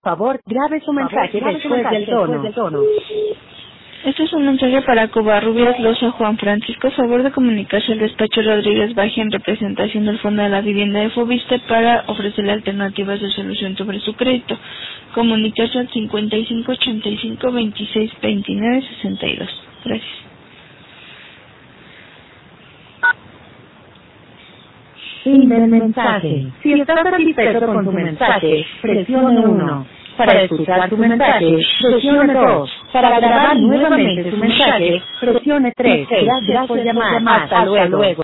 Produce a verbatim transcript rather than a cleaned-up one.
Favor, grabe su mensaje después del tono. Este es un mensaje para Covarrubias Loza Juan Francisco. Favor de comunicarse al despacho Rodríguez Baje en representación del Fondo de la Vivienda de Fobiste para ofrecerle alternativas de solución sobre su crédito. Comunicarse al cincuenta y cinco ochenta y cinco veintiséis veintinueve sesenta y dos. Gracias. Fin del mensaje. Si está satisfecho con su mensaje, presione uno. Para escuchar su mensaje, presione dos. Para grabar nuevamente su mensaje, presione tres. Gracias por llamar. Hasta luego.